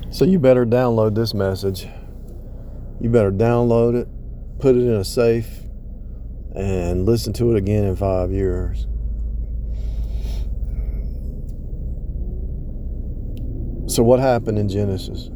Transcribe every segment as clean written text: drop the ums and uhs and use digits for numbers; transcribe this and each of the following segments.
So you better download this message. You better download it, put it in a safe, and listen to it again in 5 years. So what happened in Genesis?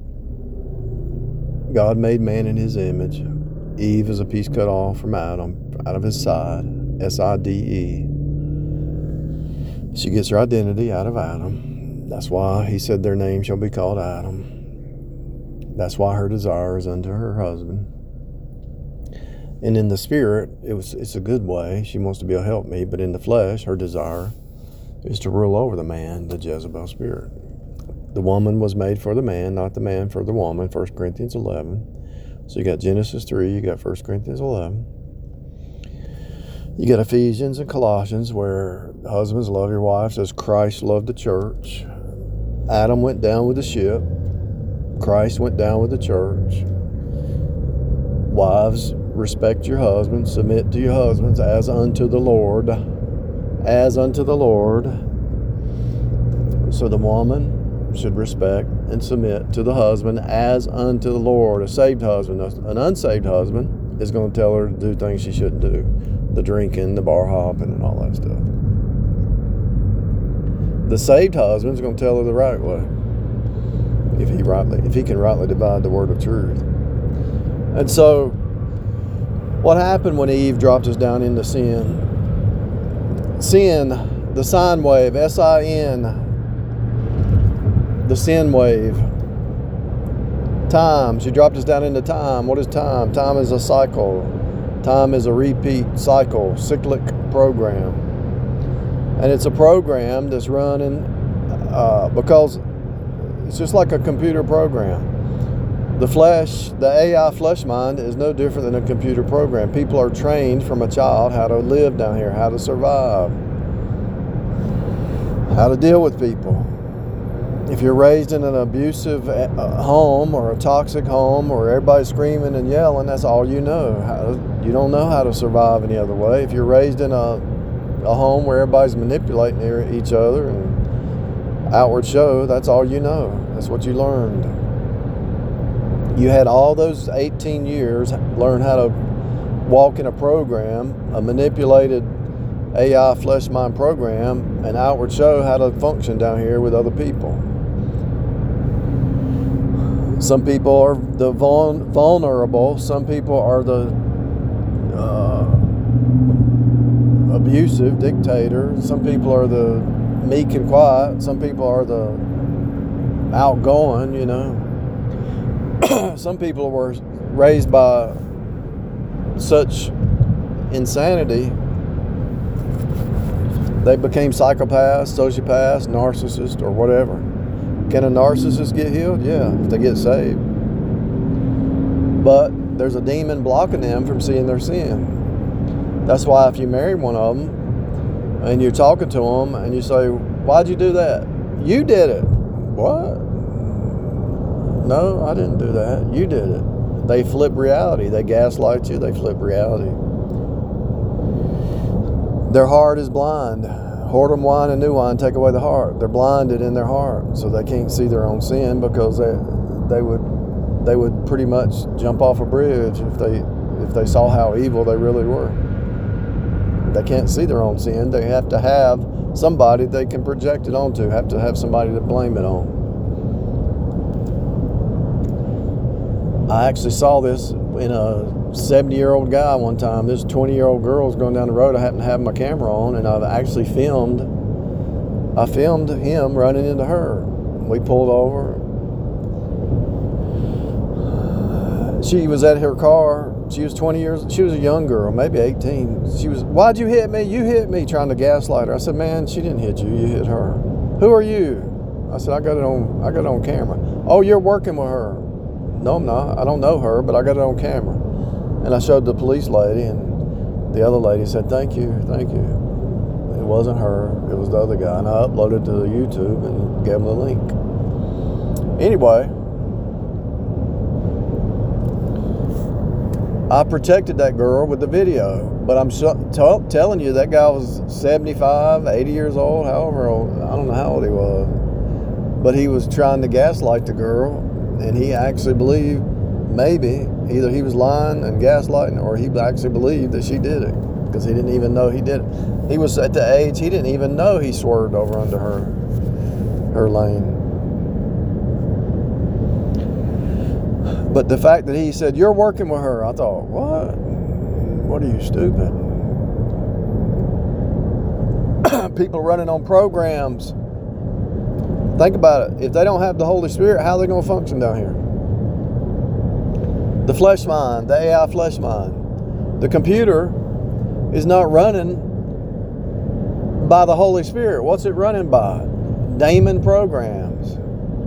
God made man in his image. Eve is a piece cut off from Adam, out of his side, S-I-D-E. She gets her identity out of Adam. That's why he said their name shall be called Adam. That's why her desire is unto her husband. And in the spirit, it's a good way. She wants to be a helpmeet, but in the flesh, her desire is to rule over the man, the Jezebel spirit. The woman was made for the man, not the man for the woman, 1 Corinthians 11. So you got Genesis 3, you got 1 Corinthians 11. You got Ephesians and Colossians, where husbands love your wives as Christ loved the church. Adam went down with the ship. Christ went down with the church. Wives, respect your husbands, submit to your husbands as unto the Lord. As unto the Lord. So the woman should respect and submit to the husband as unto the Lord. A saved husband. An unsaved husband is going to tell her to do things she shouldn't do. The drinking, the bar hopping, and all that stuff. The saved husband is going to tell her the right way. If he can rightly divide the word of truth. And so, what happened when Eve dropped us down into sin? Sin, the sine wave, S-I-N, the sin wave. Time, she dropped us down into time. What is time? Time is a cycle. Time is a repeat cycle, cyclic program. And it's a program that's running because it's just like a computer program. The flesh, the AI flesh mind is no different than a computer program. People are trained from a child how to live down here, how to survive, how to deal with people. If you're raised in an abusive home or a toxic home or everybody's screaming and yelling, that's all you know. You don't know how to survive any other way. If you're raised in a home where everybody's manipulating each other and outward show, that's all you know. That's what you learned. You had all those 18 years learn how to walk in a program, a manipulated AI flesh mind program, and outward show how to function down here with other people. Some people are the vulnerable. Some people are the abusive dictator. Some people are the meek and quiet. Some people are the outgoing, you know. Some people were raised by such insanity, they became psychopaths, sociopaths, narcissists, or whatever. Can a narcissist get healed? Yeah, if they get saved. But there's a demon blocking them from seeing their sin. That's why if you marry one of them and you're talking to them and you say, "Why'd you do that?" "You did it." "What?" "No, I didn't do that. You did it." They flip reality. They gaslight you. They flip reality. Their heart is blind. Whoredom wine and new wine take away the heart. They're blinded in their heart, so they can't see their own sin, because they would pretty much jump off a bridge if they saw how evil they really were. They can't see their own sin. They have to have somebody they can project it onto. Have to have somebody to blame it on. I actually saw this in a 70-year-old guy one time. This 20-year-old girl was going down the road. I happened to have my camera on, and I've actually filmed him running into her. We pulled over. She was at her car. She was 20 years. She was a young girl, maybe 18. She was, "Why'd you hit me? You hit me," trying to gaslight her. I said, "Man, she didn't hit you. You hit her." "Who are you?" I said, I got it on camera." "Oh, you're working with her." "No, I'm not. I don't know her, but I got it on camera." And I showed the police lady, and the other lady said, thank you. It wasn't her. It was the other guy. And I uploaded to YouTube and gave him the link. Anyway, I protected that girl with the video. But I'm telling you, that guy was 75, 80 years old, however old. I don't know how old he was. but he was trying to gaslight the girl, and he actually believed maybe either he was lying and gaslighting, or he actually believed that she did it, because he didn't even know he did it. He was at the age he didn't even know he swerved over under her lane. But the fact that he said, "You're working with her," I thought, what? What are you, stupid? People running on programs. Think about it. If they don't have the Holy Spirit, how are they going to function down here? The flesh mind, the AI flesh mind. The computer is not running by the Holy Spirit. What's it running by? Daemon programs.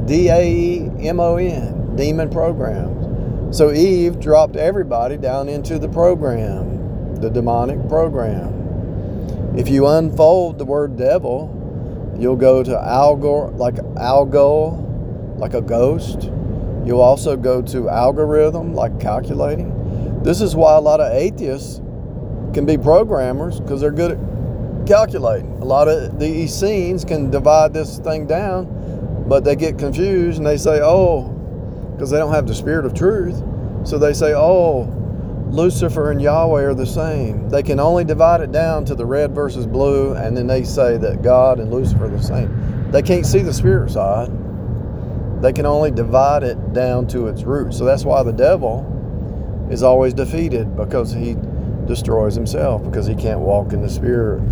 DAEMON. Demon programs. So Eve dropped everybody down into the program, the demonic program. If you unfold the word devil, you'll go to algo, like a ghost. You'll also go to algorithm, like calculating. This is why a lot of atheists can be programmers, because they're good at calculating. A lot of the Essenes can divide this thing down, but they get confused and they say, because they don't have the spirit of truth. So they say, Lucifer and Yahweh are the same. They can only divide it down to the red versus blue, and then they say that God and Lucifer are the same. They can't see the spirit side. They can only divide it down to its root. So that's why the devil is always defeated, because he destroys himself, because he can't walk in the spirit.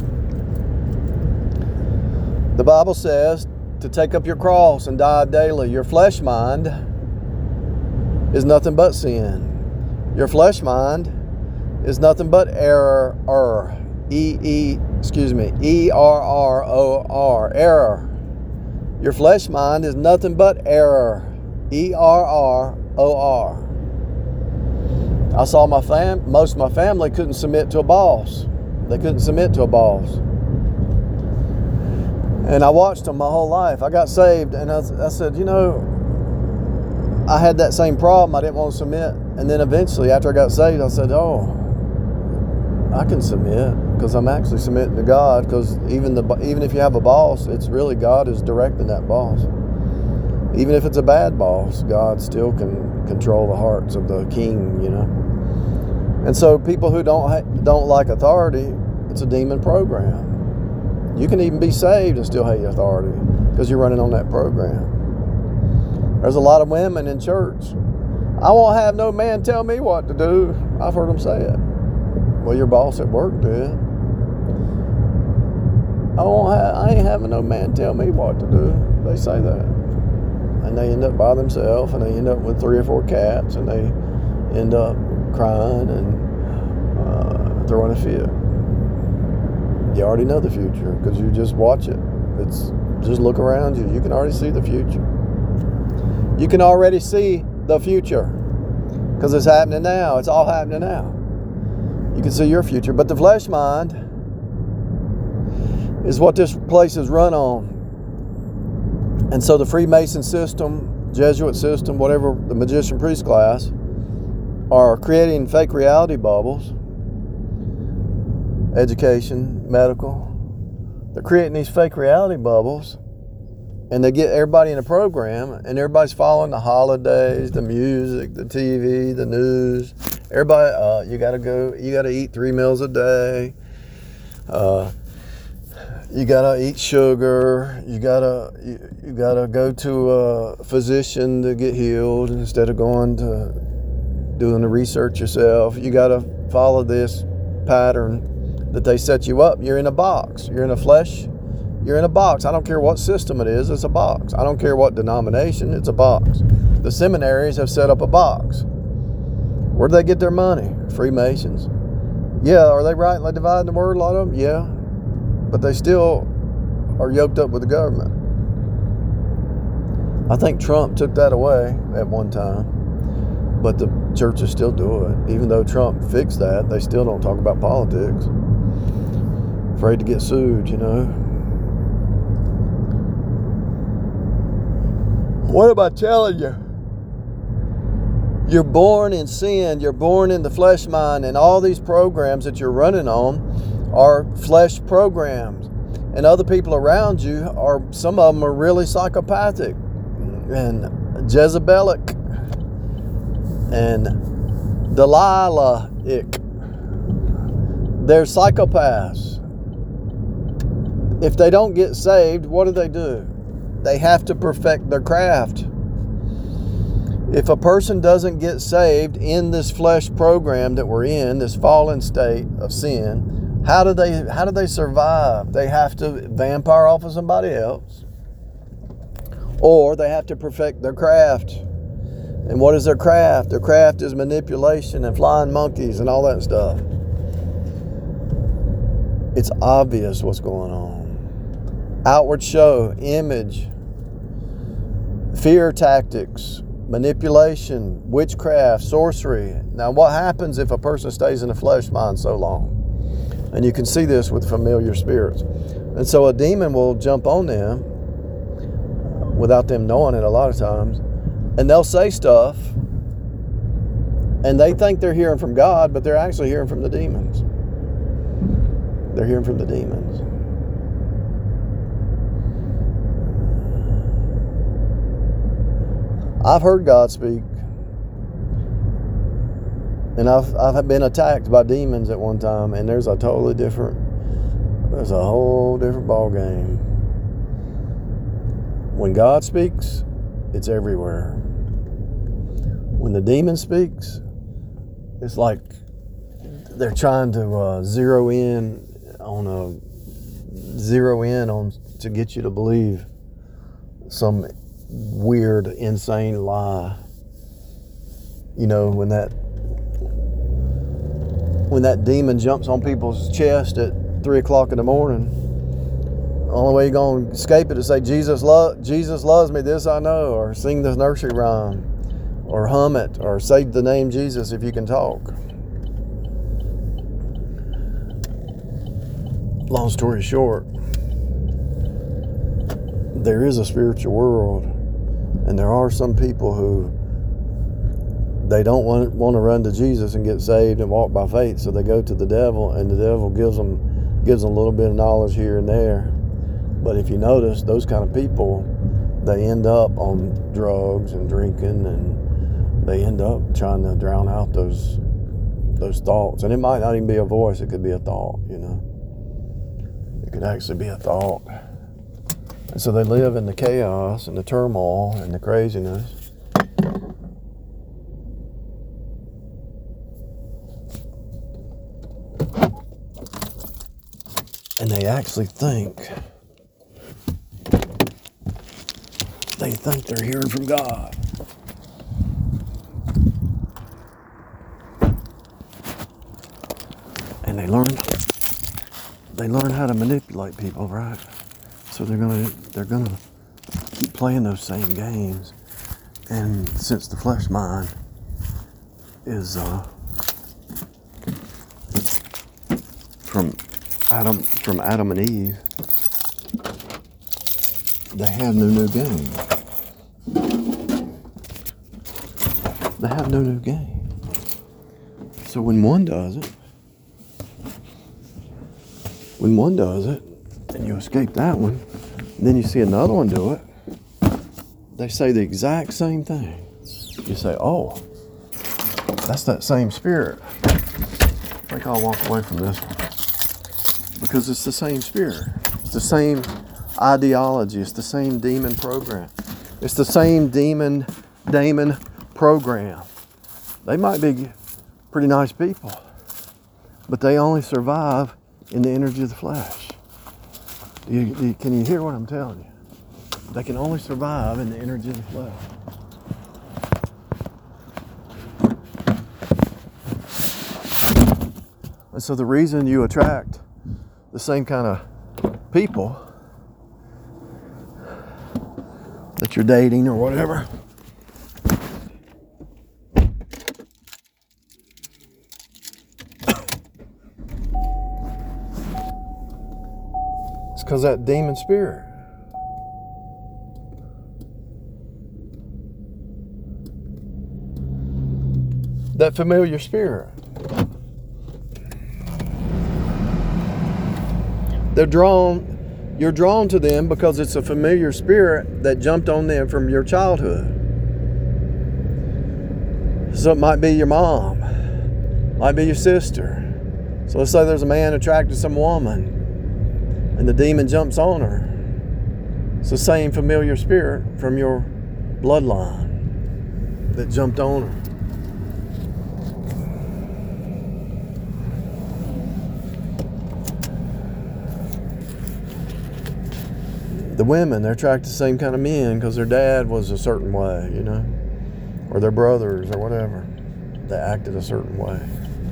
The Bible says to take up your cross and die daily. Your flesh mind is nothing but sin. Your flesh mind is nothing but error. ERROR. Error. Your flesh mind is nothing but error. ERROR. I saw most of my family couldn't submit to a boss. They couldn't submit to a boss. And I watched them my whole life. I got saved, and I said, I had that same problem. I didn't want to submit. And then eventually, after I got saved, I said, I can submit, because I'm actually submitting to God. Because even if you have a boss, it's really God is directing that boss. Even if it's a bad boss, God still can control the hearts of the king, And so people who don't like authority, it's a demon program. You can even be saved and still hate authority, because you're running on that program. There's a lot of women in church. I won't have no man tell me what to do. I've heard them say it. Well, your boss at work did. I ain't having no man tell me what to do. They say that. And they end up by themselves, and they end up with 3 or 4 cats, and they end up crying and throwing a fit. You already know the future, because you just watch it. Just look around you. You can already see the future. You can already see the future, because it's happening now. It's all happening now. You can see your future. But the flesh mind is what this place is run on. And so the Freemason system, Jesuit system, whatever, the magician priest class, are creating fake reality bubbles. Education, medical. They're creating these fake reality bubbles, and they get everybody in a program, and everybody's following the holidays, the music, the TV, the news. Everybody, you gotta eat 3 meals a day. You gotta eat sugar. You gotta go to a physician to get healed instead of going to doing the research yourself. You gotta follow this pattern that they set you up. You're in a box. You're in a flesh. You're in a box. I don't care what system it is. It's a box. I don't care what denomination. It's a box. The seminaries have set up a box. Where do they get their money? Freemasons. Yeah, are they right? Like dividing the word, a lot of them? Yeah. But they still are yoked up with the government. I think Trump took that away at one time. But the churches still do it. Even though Trump fixed that, they still don't talk about politics. Afraid to get sued, What am I telling you? You're born in sin. You're born in the flesh mind. And all these programs that you're running on are flesh programs. And other people around you some of them are really psychopathic and Jezebelic and Delilah-ic. They're psychopaths. If they don't get saved, what do? They have to perfect their craft. If a person doesn't get saved in this flesh program that we're in, this fallen state of sin, how do they survive? They have to vampire off of somebody else, or they have to perfect their craft. And what is their craft? Their craft is manipulation and flying monkeys and all that stuff. It's obvious what's going on. Outward show, image, fear tactics, manipulation, witchcraft, sorcery. Now, what happens if a person stays in the flesh mind so long? And you can see this with familiar spirits. And so a demon will jump on them without them knowing it a lot of times. And they'll say stuff. And they think they're hearing from God, but they're actually hearing from the demons. They're hearing from the demons. I've heard God speak. And I've been attacked by demons at one time, and there's a whole different ball game. When God speaks, it's everywhere. When the demon speaks, it's like they're trying to zero in on to get you to believe some weird, insane lie. You know, when that demon jumps on people's chest at 3 o'clock in the morning, the only way you're going to escape it is say, Jesus loves me, this I know, or sing this nursery rhyme, or hum it, or say the name Jesus if you can talk. Long story short, there is a spiritual world, and there are some people who they don't want to run to Jesus and get saved and walk by faith, so they go to the devil, and the devil gives them a little bit of knowledge here and there. But if you notice, those kind of people, they end up on drugs and drinking, and they end up trying to drown out those thoughts. And it might not even be a voice; it could be a thought. You know, it could actually be a thought. And so they live in the chaos and the turmoil and the craziness. And they actually think they're hearing from God. And they learn how to manipulate people, right? So they're gonna keep playing those same games. And since the flesh mind is from Adam and Eve, they have no new game. They have no new game. So when one does it, and you escape that one, and then you see another one do it, they say the exact same thing. You say, oh, that's that same spirit. I think I'll walk away from this one. Because it's the same spirit. It's the same ideology. It's the same demon program. It's the same demon program. They might be pretty nice people, but they only survive in the energy of the flesh. Can you hear what I'm telling you? They can only survive in the energy of the flesh. And so the reason you attract the same kind of people that you're dating or whatever, it's because that demon spirit. That familiar spirit. They're drawn You're drawn to them because it's a familiar spirit that jumped on them from your childhood. So it might be your mom, might be your sister. So let's say there's a man attracted to some woman and the demon jumps on her. It's the same familiar spirit from your bloodline that jumped on her. The women, they're attracted to the same kind of men because their dad was a certain way, you know, or their brothers or whatever. They acted a certain way.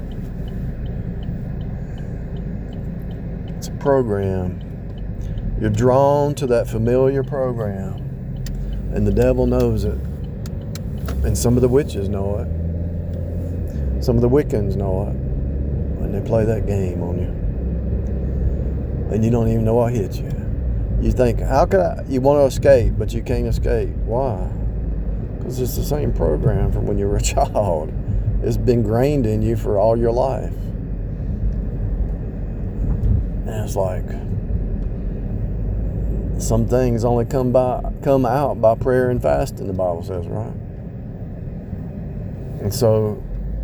It's a program. You're drawn to that familiar program, and the devil knows it. And some of the witches know it. Some of the Wiccans know it. And they play that game on you. And you don't even know what hit you. You think, you want to escape, but you can't escape. Why? Because it's the same program from when you were a child. It's been ingrained in you for all your life. And it's like, some things only come out by prayer and fasting, the Bible says, right? And so,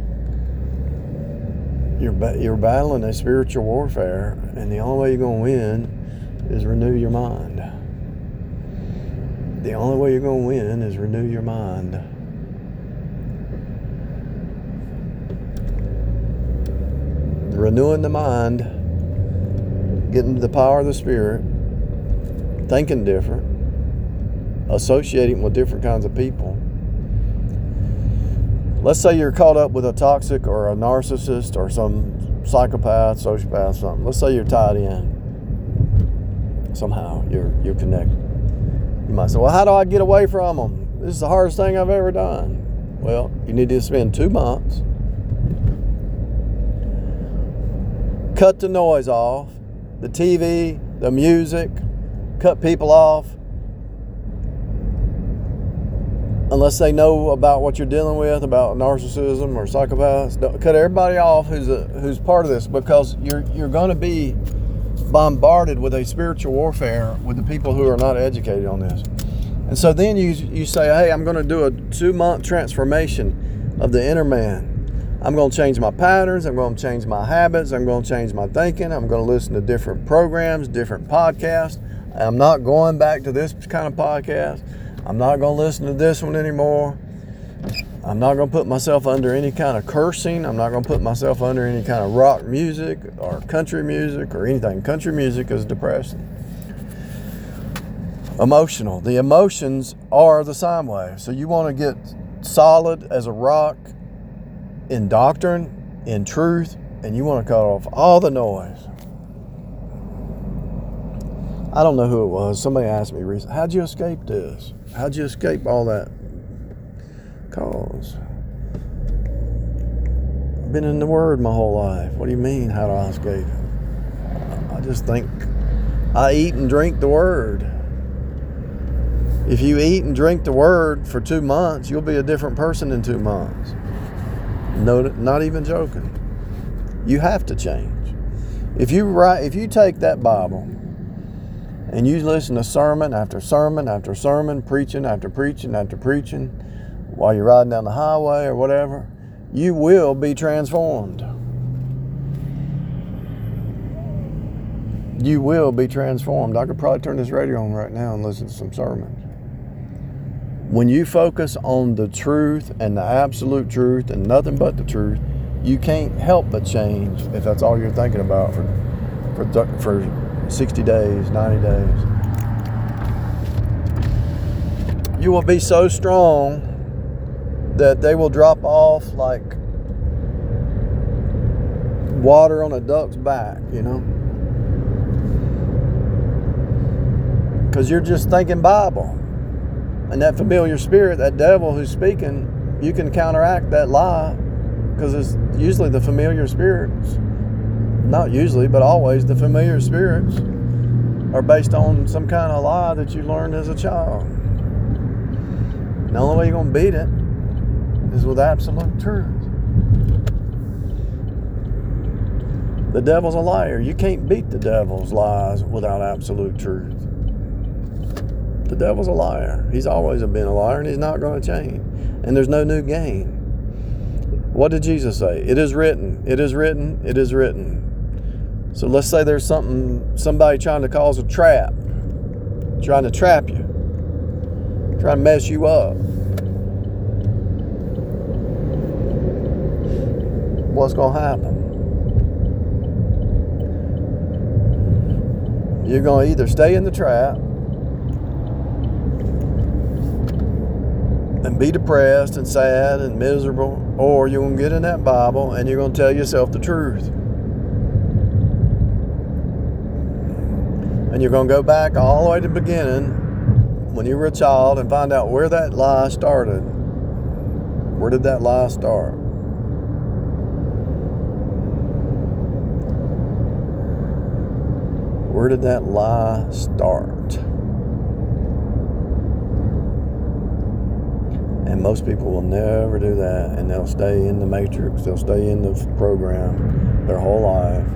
you're battling a spiritual warfare, and the only way you're going to win is renew your mind. The only way you're going to win is renew your mind. Renewing the mind, getting to the power of the Spirit, thinking different, associating with different kinds of people. Let's say you're caught up with a toxic or a narcissist or some psychopath, sociopath, something. Let's say you're tied in. Somehow you're connected. You might say, well, how do I get away from them? This is the hardest thing I've ever done. Well, you need to spend 2 months. Cut the noise off, the TV, the music, cut people off. Unless they know about what you're dealing with, about narcissism or psychopaths. Cut everybody off who's part of this, because you're going to be bombarded with a spiritual warfare with the people who are not educated on this. And so then you say, hey, I'm going to do a 2-month transformation of the inner man. I'm going to change my patterns. I'm going to change my habits. I'm going to change my thinking. I'm going to listen to different programs, different podcasts. I'm not going back to this kind of podcast. I'm not going to listen to this one anymore. I'm not going to put myself under any kind of cursing. I'm not going to put myself under any kind of rock music or country music or anything. Country music is depressing. Emotional. The emotions are the sine wave. So you want to get solid as a rock in doctrine, in truth, and you want to cut off all the noise. I don't know who it was. Somebody asked me recently, how'd you escape this? How'd you escape all that? Cause I've been in the Word my whole life. What do you mean, how do I escape it? I just think I eat and drink the Word. If you eat and drink the Word for 2 months, you'll be a different person in 2 months. No, not even joking. You have to change. If you take that Bible and you listen to sermon after sermon after sermon, preaching after preaching after preaching, while you're riding down the highway or whatever, you will be transformed. You will be transformed. I could probably turn this radio on right now and listen to some sermons. When you focus on the truth and the absolute truth and nothing but the truth, you can't help but change if that's all you're thinking about for 60 days, 90 days. You will be so strong that they will drop off like water on a duck's back, you know? Because you're just thinking Bible. And that familiar spirit, that devil who's speaking, you can counteract that lie, because it's usually the familiar spirits. Not usually, but always the familiar spirits are based on some kind of lie that you learned as a child. And the only way you're going to beat it is with absolute truth. The devil's a liar. You can't beat the devil's lies without absolute truth. The devil's a liar. He's always been a liar, and he's not going to change. And there's no new gain. What did Jesus say? It is written. It is written. It is written. So let's say there's somebody trying to cause a trap, trying to trap you, trying to mess you up. What's going to happen? You're going to either stay in the trap and be depressed and sad and miserable, or you're going to get in that Bible and you're going to tell yourself the truth. And you're going to go back all the way to the beginning when you were a child and find out where that lie started. Where did that lie start? Where did that lie start? And most people will never do that, and they'll stay in the matrix, they'll stay in the program their whole life.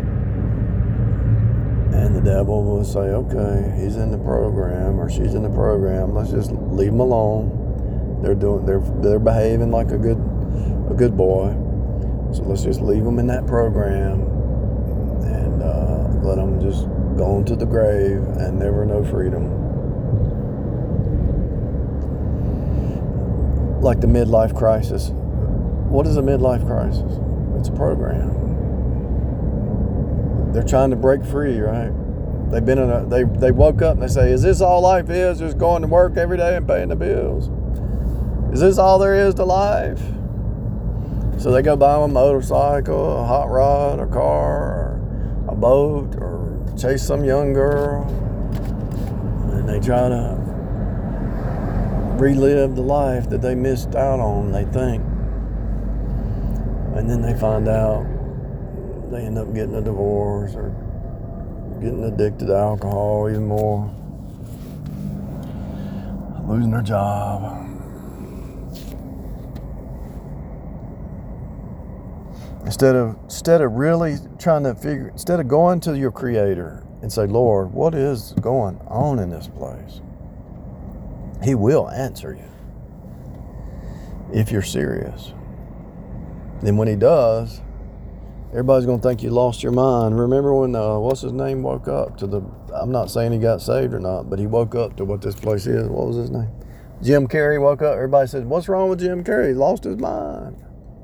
And the devil will say, okay, he's in the program or she's in the program, let's just leave them alone. They're behaving like a good boy. So let's just leave them in that program and let them just go into the grave and never know freedom. Like the midlife crisis. What is a midlife crisis? It's a program. They're trying to break free, right? They've been they woke up and they say, is this all life is? Just going to work every day and paying the bills? Is this all there is to life? So they go buy a motorcycle, a hot rod, a car, or a boat, or chase some young girl, and they try to relive the life that they missed out on, they think. And then they find out they end up getting a divorce or getting addicted to alcohol even more, losing their job. Instead of really trying to figure, instead of going to your Creator and say, Lord, what is going on in this place? He will answer you if you're serious. Then when He does, everybody's going to think you lost your mind. Remember when, what's his name, woke up to I'm not saying he got saved or not, but he woke up to what this place is. What was his name? Jim Carrey woke up. Everybody said, what's wrong with Jim Carrey? He lost his mind.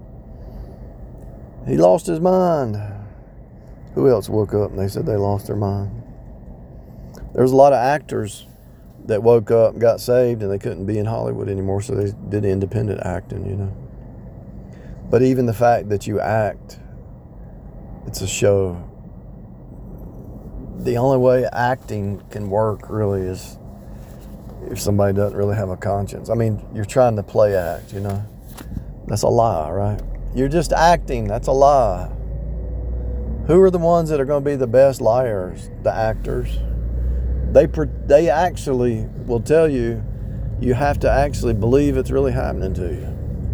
He lost his mind. Who else woke up and they said they lost their mind? There was a lot of actors that woke up and got saved and they couldn't be in Hollywood anymore, so they did independent acting, you know. But even the fact that you act, it's a show. The only way acting can work really is if somebody doesn't really have a conscience. I mean, you're trying to play act, you know. That's a lie, right? You're just acting. That's a lie. Who are the ones that are going to be the best liars? The actors. They actually will tell you, you have to actually believe it's really happening to you.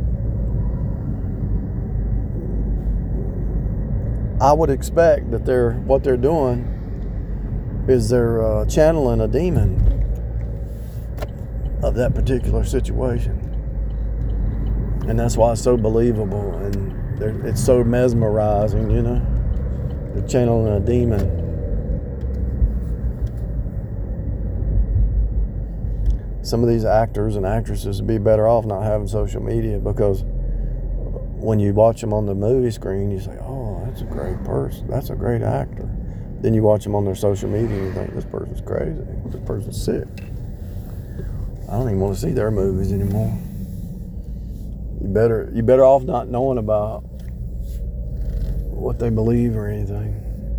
I would expect that what they're doing is they're channeling a demon of that particular situation. And that's why it's so believable and it's so mesmerizing, you know. They're channeling a demon. Some of these actors and actresses would be better off not having social media, because when you watch them on the movie screen, you say, oh, that's a great person. That's a great actor. Then you watch them on their social media and you think, this person's crazy. This person's sick. I don't even want to see their movies anymore. You better off not knowing about what they believe or anything.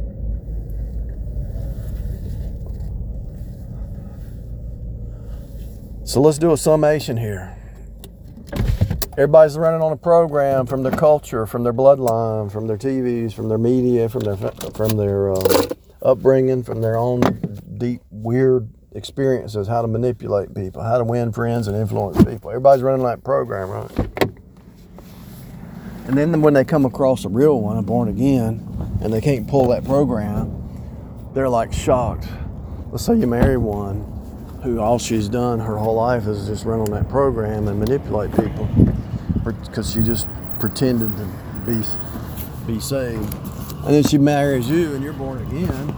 So let's do a summation here. Everybody's running on a program from their culture, from their bloodline, from their TVs, from their media, from their upbringing, from their own deep, weird experiences, how to manipulate people, how to win friends and influence people. Everybody's running that program, right? And then when they come across a real one, a born again, and they can't pull that program, they're like shocked. Let's say you marry one who all she's done her whole life is just run on that program and manipulate people because she just pretended to be saved. And then she marries you and you're born again.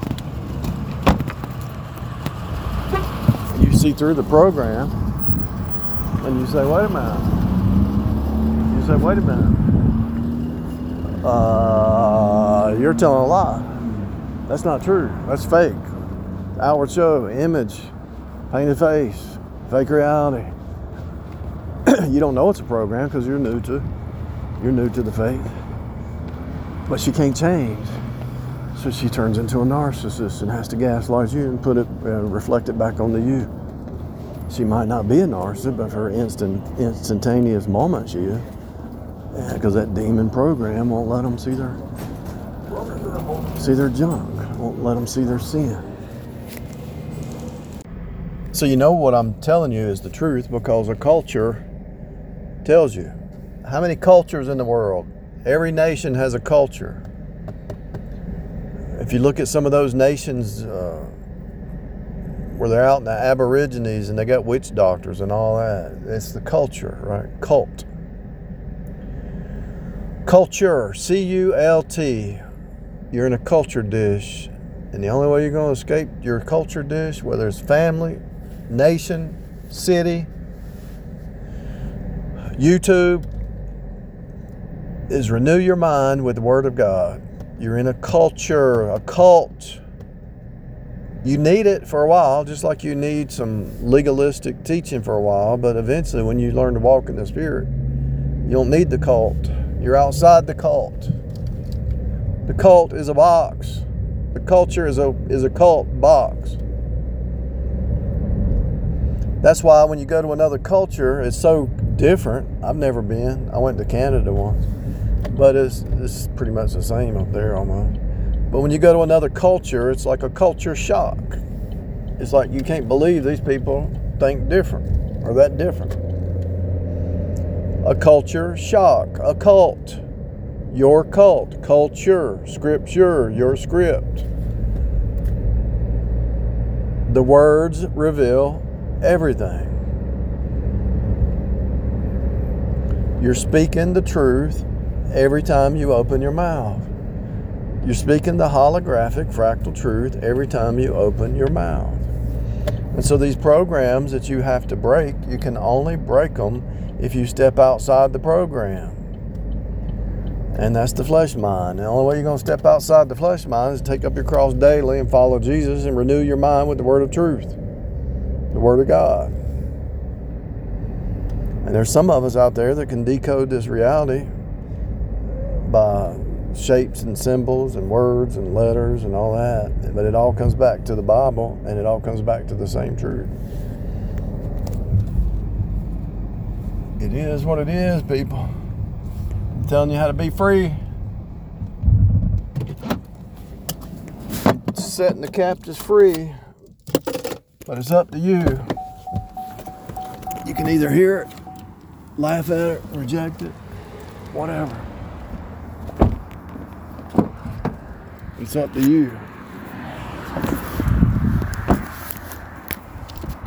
You see through the program and you say, wait a minute. You say, wait a minute. You're telling a lie. That's not true. That's fake. Outward show, image, painted face, fake reality. You don't know it's a program because you're new to the faith. But she can't change. So she turns into a narcissist and has to gaslight you and reflect it back onto you. She might not be a narcissist, but for instantaneous moment she is. Because that demon program won't let them see their junk, won't let them see their sin. So you know what I'm telling you is the truth because a culture tells you. How many cultures in the world? Every nation has a culture. If you look at some of those nations where they're out in the Aborigines and they got witch doctors and all that, it's the culture, right? Cult. Culture, C-U-L-T. You're in a culture dish, and the only way you're going to escape your culture dish, whether it's family, nation, city, YouTube, is renew your mind with the Word of God. You're in a culture, a cult. You need it for a while, just like you need some legalistic teaching for a while, but eventually when you learn to walk in the Spirit, you don't need the cult. You're outside the cult. The cult is a box. The culture is a cult box. That's why when you go to another culture, it's so different. I've never been. I went to Canada once. But it's pretty much the same up there almost. But when you go to another culture, it's like a culture shock. It's like you can't believe these people think different or that different. A culture shock, a cult, your cult, culture, scripture, your script. The words reveal everything. You're speaking the truth every time you open your mouth. You're speaking the holographic fractal truth every time you open your mouth. And so these programs that you have to break, you can only break them if you step outside the program. And that's the flesh mind. The only way you're going to step outside the flesh mind is take up your cross daily and follow Jesus and renew your mind with the word of truth, the word of God. And there's some of us out there that can decode this reality by shapes and symbols and words and letters and all that. But it all comes back to the Bible, and it all comes back to the same truth. It is what it is, people. I'm telling you how to be free. Setting the captives free. But it's up to you. You can either hear it, laugh at it, reject it, whatever. It's up to you.